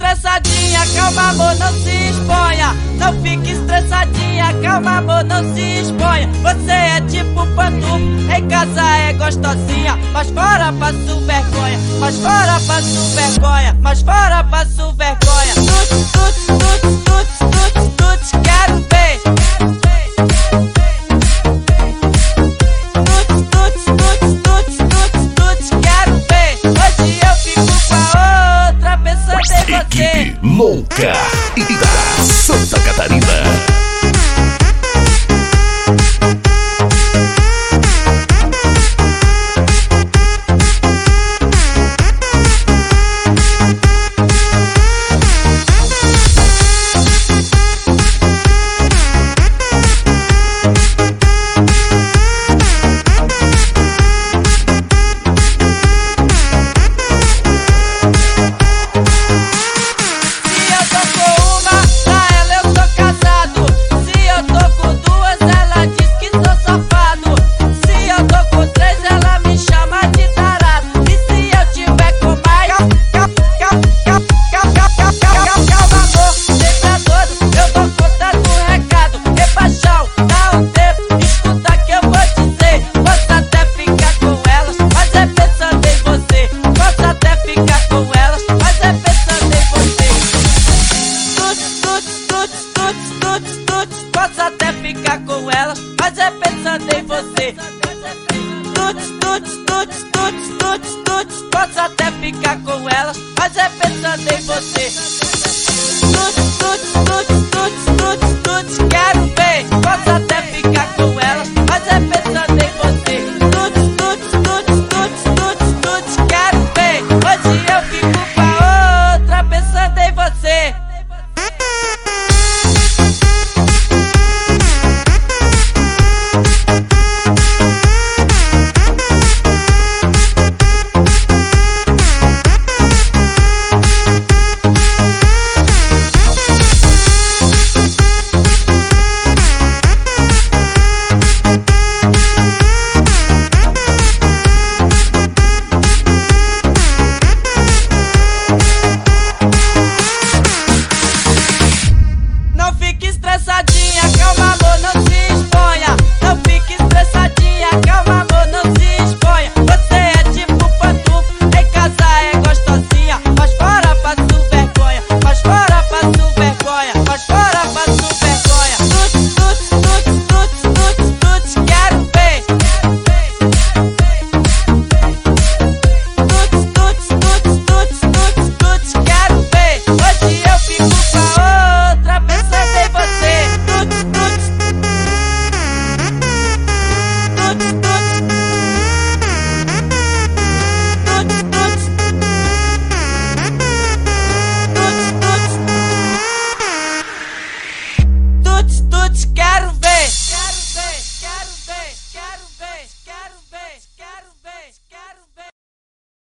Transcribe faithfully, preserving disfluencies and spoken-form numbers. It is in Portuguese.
estressadinha, calma amor, não se exponha. Não fique estressadinha, calma amor, não se exponha. Você é tipo pantufa, em casa é gostosinha, mas fora passo vergonha, mas fora passo vergonha, mas fora passo vergonha. Tuts, tuts, tuts, tuts, tuts, tuts, quero ver. Tuts, tuts, tuts, tuts, tuts, tuts, quero ver. Hoje eu fico com a outra pensando em você. Equipe Louca da Santa Catarina. Posso até ficar com elas, mas é pensando em você. Tuts, tuts, tuts, tuts, tuts, tuts. Posso até ficar com elas, mas é pensando em você.